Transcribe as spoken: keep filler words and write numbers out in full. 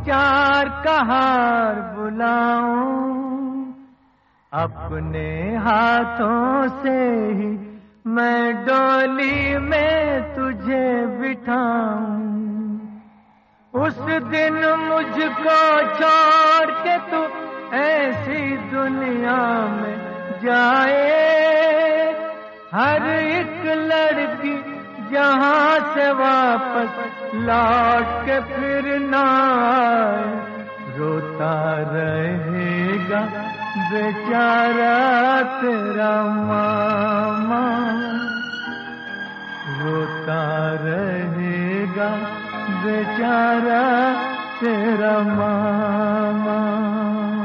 चार कहार बुलाऊं, अपने हाथों से ही मैं डोली में तुझे बिठाऊं। उस दिन मुझको छोड़ के तू ऐसी दुनिया में जाए, हर एक लड़की जहां से वापस लौट के फिर ना आए। रोता रहेगा बेचारा तेरा मामा, रोता रहेगा बेचारा तेरा मामा।